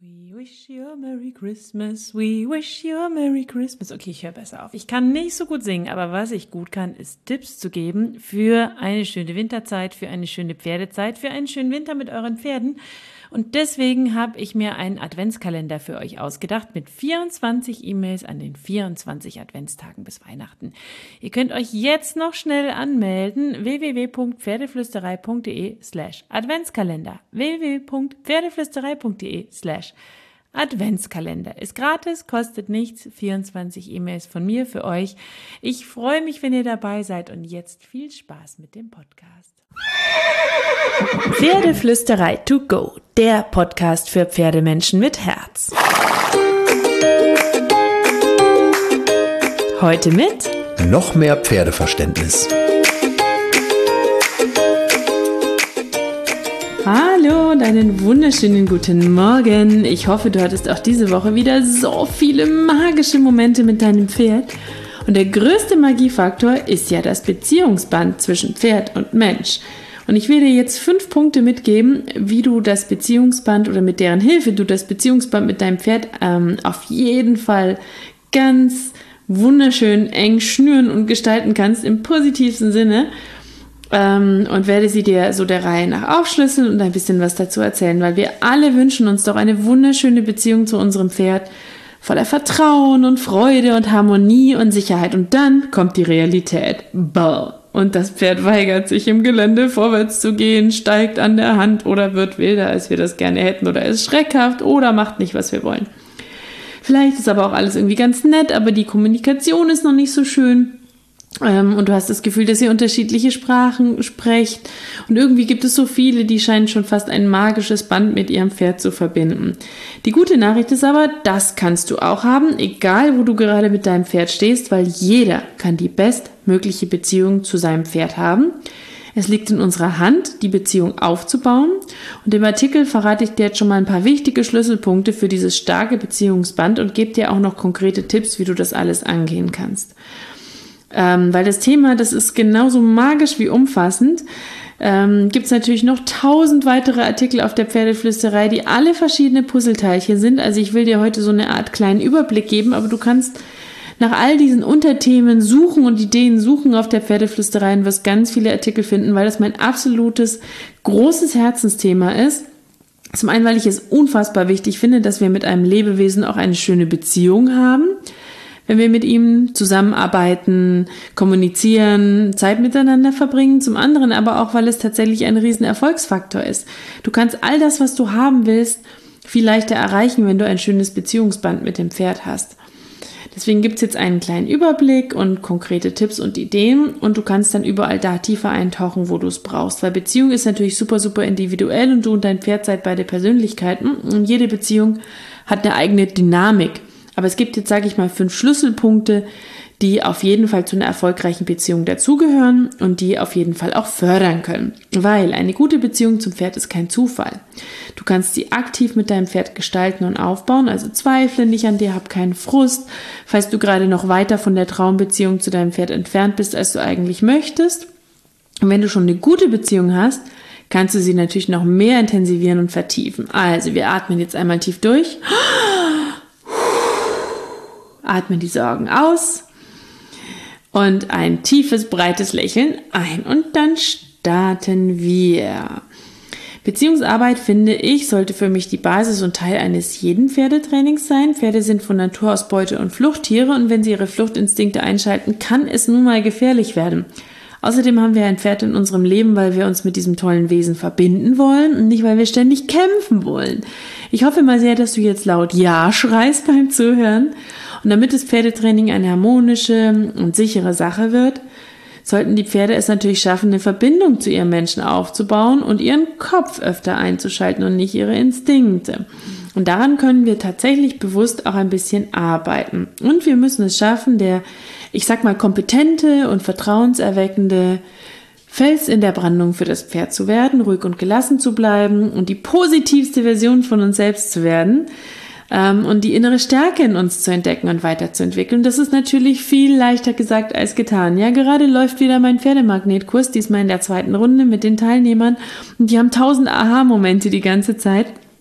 We wish you a Merry Christmas, we wish you a Merry Christmas. Okay, ich höre besser auf. Ich kann nicht so gut singen, aber was ich gut kann, ist Tipps zu geben für eine schöne Winterzeit, für eine schöne Pferdezeit, für einen schönen Winter mit euren Pferden. Und deswegen habe ich mir einen Adventskalender für euch ausgedacht mit 24 E-Mails an den 24 Adventstagen bis Weihnachten. Ihr könnt euch jetzt noch schnell anmelden, www.pferdeflüsterei.de/Adventskalender. www.pferdeflüsterei.de/Adventskalender. Ist gratis, kostet nichts, 24 E-Mails von mir für euch. Ich freue mich, wenn ihr dabei seid und jetzt viel Spaß mit dem Podcast. Pferdeflüsterei to go, der Podcast für Pferdemenschen mit Herz. Heute mit noch mehr Pferdeverständnis. Hallo und einen wunderschönen guten Morgen. Ich hoffe, du hattest auch diese Woche wieder so viele magische Momente mit deinem Pferd. Und der größte Magiefaktor ist ja das Beziehungsband zwischen Pferd und Mensch. Und ich will dir jetzt 5 Punkte mitgeben, wie du das Beziehungsband oder mit deren Hilfe du das Beziehungsband mit deinem Pferd auf jeden Fall ganz wunderschön eng schnüren und gestalten kannst, im positivsten Sinne. Und werde sie dir so der Reihe nach aufschlüsseln und ein bisschen was dazu erzählen, weil wir alle wünschen uns doch eine wunderschöne Beziehung zu unserem Pferd, voller Vertrauen und Freude und Harmonie und Sicherheit. Und dann kommt die Realität. Boah. Und das Pferd weigert sich im Gelände vorwärts zu gehen, steigt an der Hand oder wird wilder, als wir das gerne hätten oder ist schreckhaft oder macht nicht, was wir wollen. Vielleicht ist aber auch alles irgendwie ganz nett, aber die Kommunikation ist noch nicht so schön. Und du hast das Gefühl, dass ihr unterschiedliche Sprachen sprecht. Und irgendwie gibt es so viele, die scheinen schon fast ein magisches Band mit ihrem Pferd zu verbinden. Die gute Nachricht ist aber, das kannst du auch haben, egal wo du gerade mit deinem Pferd stehst, weil jeder kann die bestmögliche Beziehung zu seinem Pferd haben. Es liegt in unserer Hand, die Beziehung aufzubauen. Und im Artikel verrate ich dir jetzt schon mal ein paar wichtige Schlüsselpunkte für dieses starke Beziehungsband und gebe dir auch noch konkrete Tipps, wie du das alles angehen kannst. Weil das Thema, das ist genauso magisch wie umfassend, gibt es natürlich noch 1000 weitere Artikel auf der Pferdeflüsterei, die alle verschiedene Puzzleteilchen sind. Also ich will dir heute so eine Art kleinen Überblick geben, aber du kannst nach all diesen Unterthemen suchen und Ideen suchen auf der Pferdeflüsterei und wirst ganz viele Artikel finden, weil das mein absolutes großes Herzensthema ist. Zum einen, weil ich es unfassbar wichtig finde, dass wir mit einem Lebewesen auch eine schöne Beziehung haben. Wenn wir mit ihm zusammenarbeiten, kommunizieren, Zeit miteinander verbringen. Zum anderen aber auch, weil es tatsächlich ein riesen Erfolgsfaktor ist. Du kannst all das, was du haben willst, viel leichter erreichen, wenn du ein schönes Beziehungsband mit dem Pferd hast. Deswegen gibt es jetzt einen kleinen Überblick und konkrete Tipps und Ideen und du kannst dann überall da tiefer eintauchen, wo du es brauchst. Weil Beziehung ist natürlich super, super individuell und du und dein Pferd seid beide Persönlichkeiten und jede Beziehung hat eine eigene Dynamik. Aber es gibt jetzt, sage ich mal, 5 Schlüsselpunkte, die auf jeden Fall zu einer erfolgreichen Beziehung dazugehören und die auf jeden Fall auch fördern können. Weil eine gute Beziehung zum Pferd ist kein Zufall. Du kannst sie aktiv mit deinem Pferd gestalten und aufbauen, also zweifle nicht an dir, hab keinen Frust, falls du gerade noch weiter von der Traumbeziehung zu deinem Pferd entfernt bist, als du eigentlich möchtest. Und wenn du schon eine gute Beziehung hast, kannst du sie natürlich noch mehr intensivieren und vertiefen. Also wir atmen jetzt einmal tief durch. Atmen die Sorgen aus und ein tiefes, breites Lächeln ein und dann starten wir. Beziehungsarbeit, finde ich, sollte für mich die Basis und Teil eines jeden Pferdetrainings sein. Pferde sind von Natur aus Beute- und Fluchttiere und wenn sie ihre Fluchtinstinkte einschalten, kann es nun mal gefährlich werden. Außerdem haben wir ein Pferd in unserem Leben, weil wir uns mit diesem tollen Wesen verbinden wollen und nicht, weil wir ständig kämpfen wollen. Ich hoffe mal sehr, dass du jetzt laut Ja schreist beim Zuhören. Und damit das Pferdetraining eine harmonische und sichere Sache wird, sollten die Pferde es natürlich schaffen, eine Verbindung zu ihrem Menschen aufzubauen und ihren Kopf öfter einzuschalten und nicht ihre Instinkte. Und daran können wir tatsächlich bewusst auch ein bisschen arbeiten. Und wir müssen es schaffen, der, ich sag mal, kompetente und vertrauenserweckende Fels in der Brandung für das Pferd zu werden, ruhig und gelassen zu bleiben und die positivste Version von uns selbst zu werden. Und die innere Stärke in uns zu entdecken und weiterzuentwickeln. Das ist natürlich viel leichter gesagt als getan. Ja, gerade läuft wieder mein Pferdemagnetkurs, diesmal in der 2. Runde mit den Teilnehmern. Und die haben 1000 Aha-Momente die ganze Zeit.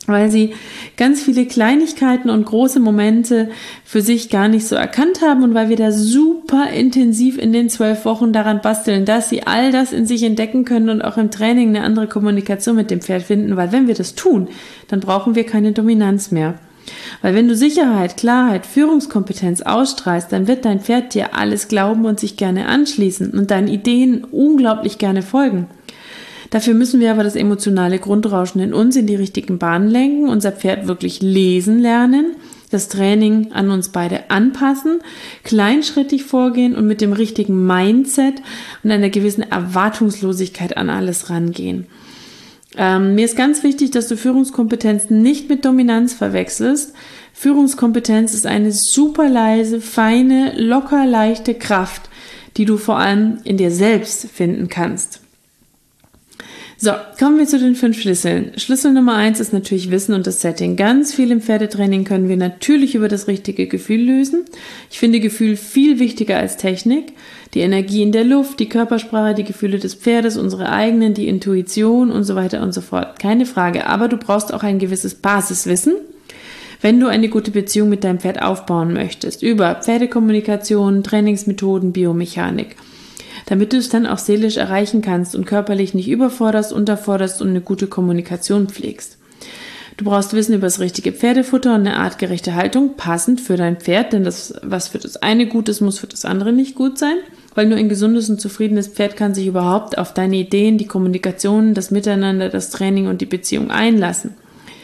weil sie ganz viele Kleinigkeiten und große Momente für sich gar nicht so erkannt haben und weil wir da super intensiv in den 12 Wochen daran basteln, dass sie all das in sich entdecken können und auch im Training eine andere Kommunikation mit dem Pferd finden, weil wenn wir das tun, dann brauchen wir keine Dominanz mehr. Weil wenn du Sicherheit, Klarheit, Führungskompetenz ausstrahlst, dann wird dein Pferd dir alles glauben und sich gerne anschließen und deinen Ideen unglaublich gerne folgen. Dafür müssen wir aber das emotionale Grundrauschen in uns in die richtigen Bahnen lenken, unser Pferd wirklich lesen lernen, das Training an uns beide anpassen, kleinschrittig vorgehen und mit dem richtigen Mindset und einer gewissen Erwartungslosigkeit an alles rangehen. Mir ist ganz wichtig, dass du Führungskompetenz nicht mit Dominanz verwechselst. Führungskompetenz ist eine super leise, feine, locker leichte Kraft, die du vor allem in dir selbst finden kannst. So, kommen wir zu den 5 Schlüsseln. Schlüssel Nummer 1 ist natürlich Wissen und das Setting. Ganz viel im Pferdetraining können wir natürlich über das richtige Gefühl lösen. Ich finde Gefühl viel wichtiger als Technik. Die Energie in der Luft, die Körpersprache, die Gefühle des Pferdes, unsere eigenen, die Intuition und so weiter und so fort. Keine Frage, aber du brauchst auch ein gewisses Basiswissen, wenn du eine gute Beziehung mit deinem Pferd aufbauen möchtest. Über Pferdekommunikation, Trainingsmethoden, Biomechanik. Damit du es dann auch seelisch erreichen kannst und körperlich nicht überforderst, unterforderst und eine gute Kommunikation pflegst. Du brauchst Wissen über das richtige Pferdefutter und eine artgerechte Haltung, passend für dein Pferd, denn das, was für das eine gut ist, muss für das andere nicht gut sein, weil nur ein gesundes und zufriedenes Pferd kann sich überhaupt auf deine Ideen, die Kommunikation, das Miteinander, das Training und die Beziehung einlassen.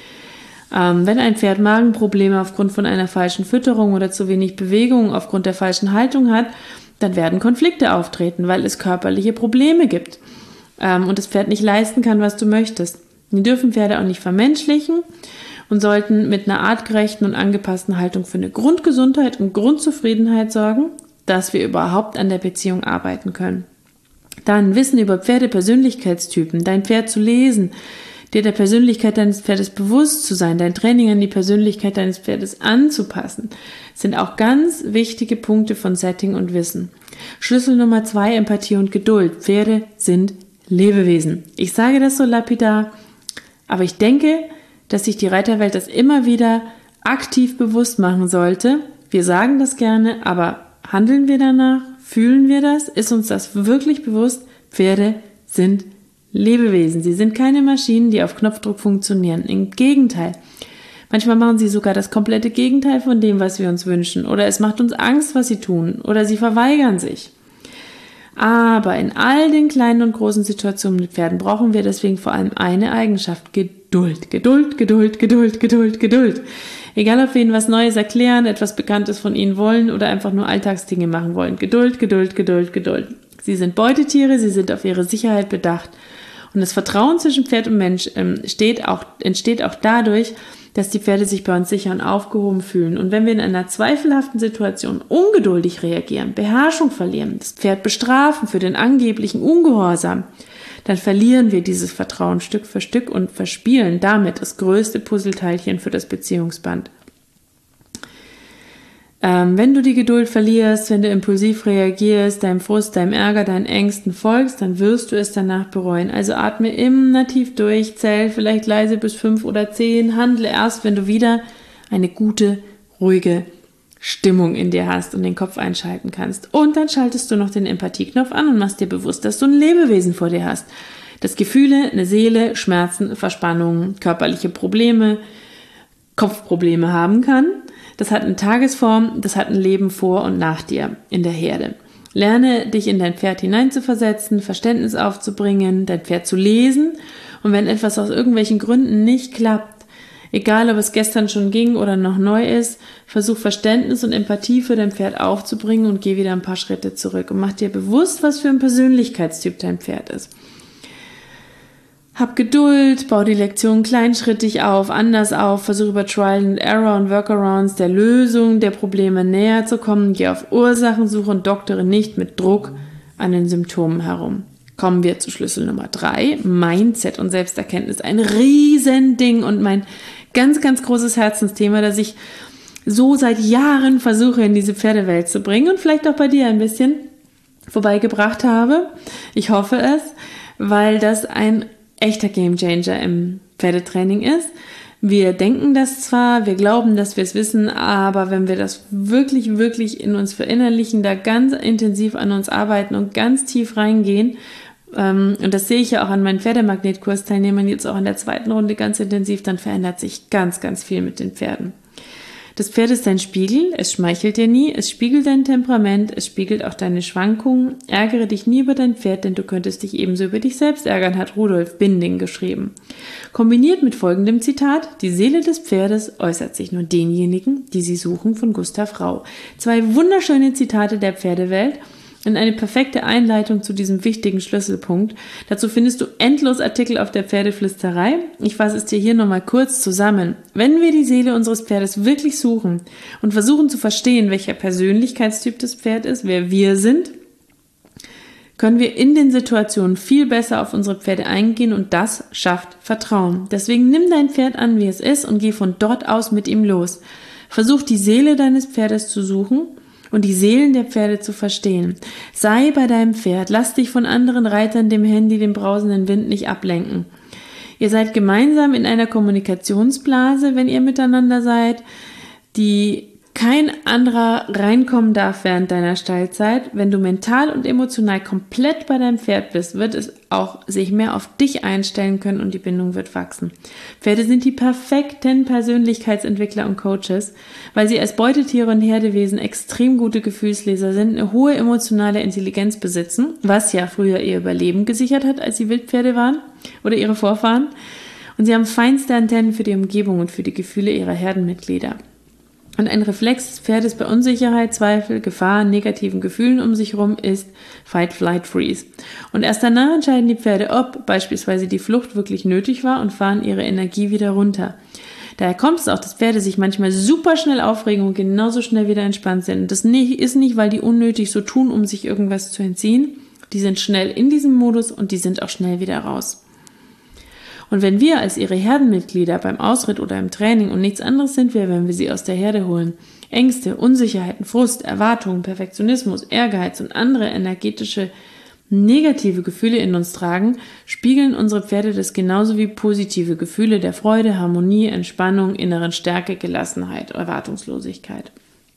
Wenn ein Pferd Magenprobleme aufgrund von einer falschen Fütterung oder zu wenig Bewegung aufgrund der falschen Haltung hat, dann werden Konflikte auftreten, weil es körperliche Probleme gibt und das Pferd nicht leisten kann, was du möchtest. Wir dürfen Pferde auch nicht vermenschlichen und sollten mit einer artgerechten und angepassten Haltung für eine Grundgesundheit und Grundzufriedenheit sorgen, dass wir überhaupt an der Beziehung arbeiten können. Dann Wissen über Pferdepersönlichkeitstypen, dein Pferd zu lesen, dir der Persönlichkeit deines Pferdes bewusst zu sein, dein Training an die Persönlichkeit deines Pferdes anzupassen, sind auch ganz wichtige Punkte von Setting und Wissen. Schlüssel Nummer 2, Empathie und Geduld. Pferde sind Lebewesen. Ich sage das so lapidar, aber ich denke, dass sich die Reiterwelt das immer wieder aktiv bewusst machen sollte. Wir sagen das gerne, aber handeln wir danach? Fühlen wir das? Ist uns das wirklich bewusst? Pferde sind Lebewesen. Sie sind keine Maschinen, die auf Knopfdruck funktionieren. Im Gegenteil. Manchmal machen sie sogar das komplette Gegenteil von dem, was wir uns wünschen. Oder es macht uns Angst, was sie tun. Oder sie verweigern sich. Aber in all den kleinen und großen Situationen mit Pferden brauchen wir deswegen vor allem eine Eigenschaft: Geduld. Geduld, Geduld, Geduld, Geduld, Geduld. Egal, ob wir ihnen was Neues erklären, etwas Bekanntes von ihnen wollen oder einfach nur Alltagsdinge machen wollen. Geduld, Geduld, Geduld, Geduld. Sie sind Beutetiere, sie sind auf ihre Sicherheit bedacht. Und das Vertrauen zwischen Pferd und Mensch entsteht auch dadurch, dass die Pferde sich bei uns sicher und aufgehoben fühlen. Und wenn wir in einer zweifelhaften Situation ungeduldig reagieren, Beherrschung verlieren, das Pferd bestrafen für den angeblichen Ungehorsam, dann verlieren wir dieses Vertrauen Stück für Stück und verspielen damit das größte Puzzleteilchen für das Beziehungsband. Wenn du die Geduld verlierst, wenn du impulsiv reagierst, deinem Frust, deinem Ärger, deinen Ängsten folgst, dann wirst du es danach bereuen. Also atme immer tief durch, zähl vielleicht leise bis 5 oder 10, handle erst, wenn du wieder eine gute, ruhige Stimmung in dir hast und den Kopf einschalten kannst. Und dann schaltest du noch den Empathieknopf an und machst dir bewusst, dass du ein Lebewesen vor dir hast, das Gefühle, eine Seele, Schmerzen, Verspannungen, körperliche Probleme, Kopfprobleme haben kann. Das hat eine Tagesform, das hat ein Leben vor und nach dir in der Herde. Lerne, dich in dein Pferd hineinzuversetzen, Verständnis aufzubringen, dein Pferd zu lesen. Und wenn etwas aus irgendwelchen Gründen nicht klappt, egal ob es gestern schon ging oder noch neu ist, versuch Verständnis und Empathie für dein Pferd aufzubringen und geh wieder ein paar Schritte zurück und mach dir bewusst, was für ein Persönlichkeitstyp dein Pferd ist. Hab Geduld, bau die Lektion kleinschrittig auf, anders auf, versuch über Trial and Error und Workarounds der Lösung der Probleme näher zu kommen, geh auf Ursachensuche und doktere nicht mit Druck an den Symptomen herum. Kommen wir zu Schlüssel Nummer 3, Mindset und Selbsterkenntnis. Ein Riesending und mein ganz, ganz großes Herzensthema, das ich so seit Jahren versuche in diese Pferdewelt zu bringen und vielleicht auch bei dir ein bisschen vorbeigebracht habe. Ich hoffe es, weil das ein echter Gamechanger im Pferdetraining ist. Wir denken das zwar, wir glauben, dass wir es wissen, aber wenn wir das wirklich, wirklich in uns verinnerlichen, da ganz intensiv an uns arbeiten und ganz tief reingehen, und das sehe ich ja auch an meinen Pferdemagnet-Kursteilnehmern jetzt auch in der 2. Runde ganz intensiv, dann verändert sich ganz, ganz viel mit den Pferden. Das Pferd ist dein Spiegel, es schmeichelt dir nie, es spiegelt dein Temperament, es spiegelt auch deine Schwankungen. Ärgere dich nie über dein Pferd, denn du könntest dich ebenso über dich selbst ärgern, hat Rudolf Binding geschrieben. Kombiniert mit folgendem Zitat: Die Seele des Pferdes äußert sich nur denjenigen, die sie suchen, von Gustav Rau. 2 wunderschöne Zitate der Pferdewelt. Und eine perfekte Einleitung zu diesem wichtigen Schlüsselpunkt. Dazu findest du endlos Artikel auf der Pferdeflüsterei. Ich fasse es dir hier nochmal kurz zusammen. Wenn wir die Seele unseres Pferdes wirklich suchen und versuchen zu verstehen, welcher Persönlichkeitstyp das Pferd ist, wer wir sind, können wir in den Situationen viel besser auf unsere Pferde eingehen und das schafft Vertrauen. Deswegen nimm dein Pferd an, wie es ist und geh von dort aus mit ihm los. Versuch die Seele deines Pferdes zu suchen und die Seelen der Pferde zu verstehen. Sei bei deinem Pferd, lass dich von anderen Reitern, dem Handy, dem brausenden Wind nicht ablenken. Ihr seid gemeinsam in einer Kommunikationsblase, wenn ihr miteinander seid, die kein anderer reinkommen darf während deiner Stallzeit. Wenn du mental und emotional komplett bei deinem Pferd bist, wird es auch sich mehr auf dich einstellen können und die Bindung wird wachsen. Pferde sind die perfekten Persönlichkeitsentwickler und Coaches, weil sie als Beutetiere und Herdewesen extrem gute Gefühlsleser sind, eine hohe emotionale Intelligenz besitzen, was ja früher ihr Überleben gesichert hat, als sie Wildpferde waren oder ihre Vorfahren. Und sie haben feinste Antennen für die Umgebung und für die Gefühle ihrer Herdenmitglieder. Und ein Reflex des Pferdes bei Unsicherheit, Zweifel, Gefahr, negativen Gefühlen um sich herum ist Fight, Flight, Freeze. Und erst danach entscheiden die Pferde, ob beispielsweise die Flucht wirklich nötig war und fahren ihre Energie wieder runter. Daher kommt es auch, dass Pferde sich manchmal super schnell aufregen und genauso schnell wieder entspannt sind. Und das ist nicht, weil die unnötig so tun, um sich irgendwas zu entziehen. Die sind schnell in diesem Modus und die sind auch schnell wieder raus. Und wenn wir als ihre Herdenmitglieder beim Ausritt oder im Training und nichts anderes sind wir, wenn wir sie aus der Herde holen, Ängste, Unsicherheiten, Frust, Erwartungen, Perfektionismus, Ehrgeiz und andere energetische negative Gefühle in uns tragen, spiegeln unsere Pferde das genauso wie positive Gefühle der Freude, Harmonie, Entspannung, inneren Stärke, Gelassenheit, Erwartungslosigkeit.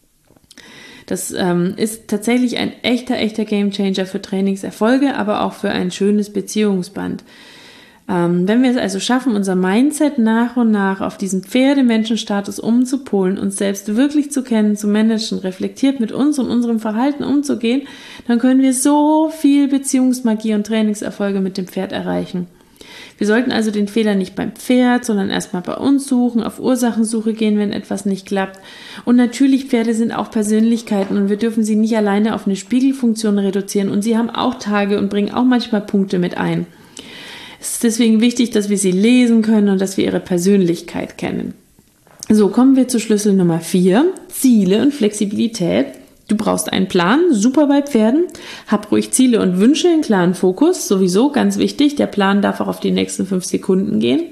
Das ist tatsächlich ein echter Gamechanger für Trainingserfolge, aber auch für ein schönes Beziehungsband. Wenn wir es also schaffen, unser Mindset nach und nach auf diesen Pferdemenschenstatus umzupolen, uns selbst wirklich zu kennen, zu managen, reflektiert mit uns und unserem Verhalten umzugehen, dann können wir so viel Beziehungsmagie und Trainingserfolge mit dem Pferd erreichen. Wir sollten also den Fehler nicht beim Pferd, sondern erstmal bei uns suchen, auf Ursachensuche gehen, wenn etwas nicht klappt. Und natürlich, Pferde sind auch Persönlichkeiten und wir dürfen sie nicht alleine auf eine Spiegelfunktion reduzieren und sie haben auch Tage und bringen auch manchmal Punkte mit ein. Es ist deswegen wichtig, dass wir sie lesen können und dass wir ihre Persönlichkeit kennen. So, kommen wir zu Schlüssel Nummer 4, Ziele und Flexibilität. Du brauchst einen Plan, super bei Pferden. Hab ruhig Ziele und Wünsche, einen klaren Fokus, sowieso ganz wichtig. Der Plan darf auch auf die nächsten 5 Sekunden gehen.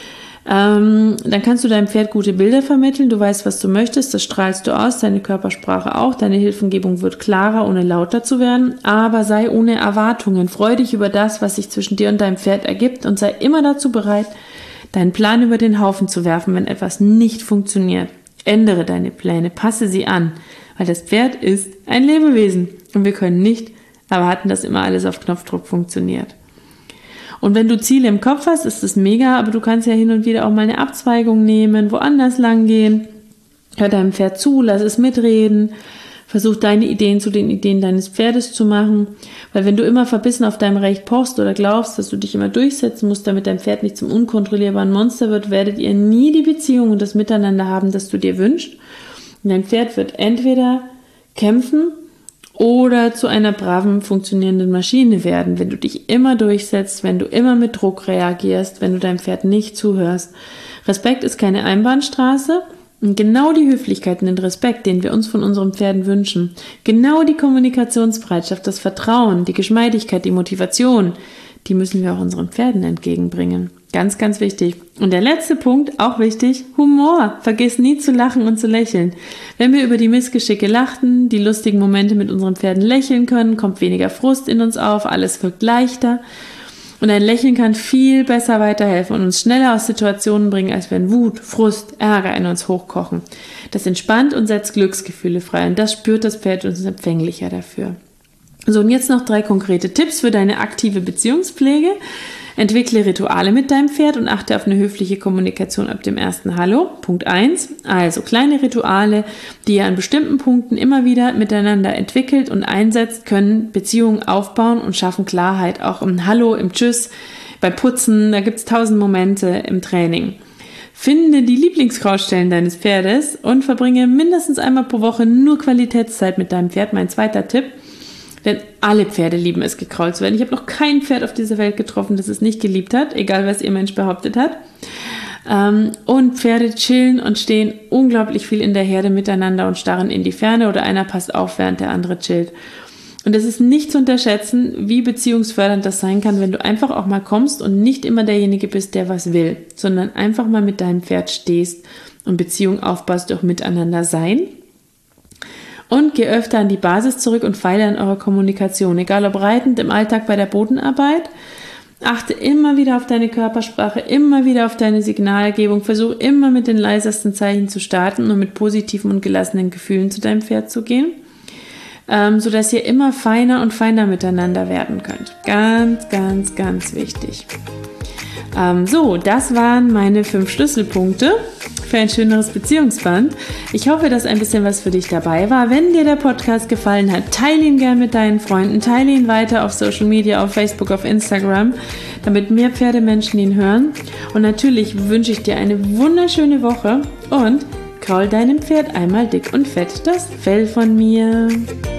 Dann kannst du deinem Pferd gute Bilder vermitteln. Du weißt, was du möchtest, das strahlst du aus, deine Körpersprache auch. Deine Hilfengebung wird klarer, ohne lauter zu werden. Aber sei ohne Erwartungen. Freu dich über das, was sich zwischen dir und deinem Pferd ergibt und sei immer dazu bereit, deinen Plan über den Haufen zu werfen, wenn etwas nicht funktioniert. Ändere deine Pläne, passe sie an, weil das Pferd ist ein Lebewesen und wir können nicht erwarten, dass immer alles auf Knopfdruck funktioniert. Und wenn du Ziele im Kopf hast, ist das mega, aber du kannst ja hin und wieder auch mal eine Abzweigung nehmen, woanders lang gehen. Hör deinem Pferd zu, lass es mitreden. Versuch deine Ideen zu den Ideen deines Pferdes zu machen. Weil wenn du immer verbissen auf deinem Recht pochst oder glaubst, dass du dich immer durchsetzen musst, damit dein Pferd nicht zum unkontrollierbaren Monster wird, werdet ihr nie die Beziehung und das Miteinander haben, das du dir wünschst. Und dein Pferd wird entweder kämpfen oder zu einer braven, funktionierenden Maschine werden, wenn du dich immer durchsetzt, wenn du immer mit Druck reagierst, wenn du deinem Pferd nicht zuhörst. Respekt ist keine Einbahnstraße und genau die Höflichkeit und den Respekt, den wir uns von unseren Pferden wünschen, genau die Kommunikationsbereitschaft, das Vertrauen, die Geschmeidigkeit, die Motivation, die müssen wir auch unseren Pferden entgegenbringen. Ganz, ganz wichtig. Und der letzte Punkt, auch wichtig, Humor. Vergiss nie zu lachen und zu lächeln. Wenn wir über die Missgeschicke lachen, die lustigen Momente mit unseren Pferden lächeln können, kommt weniger Frust in uns auf, alles wirkt leichter. Und ein Lächeln kann viel besser weiterhelfen und uns schneller aus Situationen bringen, als wenn Wut, Frust, Ärger in uns hochkochen. Das entspannt und setzt Glücksgefühle frei und das spürt das Pferd und ist empfänglicher dafür. So, und jetzt noch 3 konkrete Tipps für deine aktive Beziehungspflege. Entwickle Rituale mit deinem Pferd und achte auf eine höfliche Kommunikation ab dem ersten Hallo. Punkt 1. Also kleine Rituale, die ihr an bestimmten Punkten immer wieder miteinander entwickelt und einsetzt, können Beziehungen aufbauen und schaffen Klarheit. Auch im Hallo, im Tschüss, beim Putzen, da gibt es 1000 Momente im Training. Finde die Lieblingskrautstellen deines Pferdes und verbringe mindestens einmal pro Woche nur Qualitätszeit mit deinem Pferd. Mein zweiter Tipp. Denn alle Pferde lieben es, gekrault zu werden. Ich habe noch kein Pferd auf dieser Welt getroffen, das es nicht geliebt hat, egal was ihr Mensch behauptet hat. Und Pferde chillen und stehen unglaublich viel in der Herde miteinander und starren in die Ferne oder einer passt auf, während der andere chillt. Und es ist nicht zu unterschätzen, wie beziehungsfördernd das sein kann, wenn du einfach auch mal kommst und nicht immer derjenige bist, der was will, sondern einfach mal mit deinem Pferd stehst und Beziehung aufbaust durch Miteinander sein. Und geh öfter an die Basis zurück und feile an eurer Kommunikation, egal ob reitend, im Alltag, bei der Bodenarbeit. Achte immer wieder auf deine Körpersprache, immer wieder auf deine Signalgebung. Versuch immer mit den leisesten Zeichen zu starten und mit positiven und gelassenen Gefühlen zu deinem Pferd zu gehen, sodass ihr immer feiner und feiner miteinander werden könnt. Ganz, ganz, ganz wichtig. So, das waren meine 5 Schlüsselpunkte für ein schöneres Beziehungsband. Ich hoffe, dass ein bisschen was für dich dabei war. Wenn dir der Podcast gefallen hat, teile ihn gern mit deinen Freunden, teile ihn weiter auf Social Media, auf Facebook, auf Instagram, damit mehr Pferdemenschen ihn hören. Und natürlich wünsche ich dir eine wunderschöne Woche und kraul deinem Pferd einmal dick und fett das Fell von mir.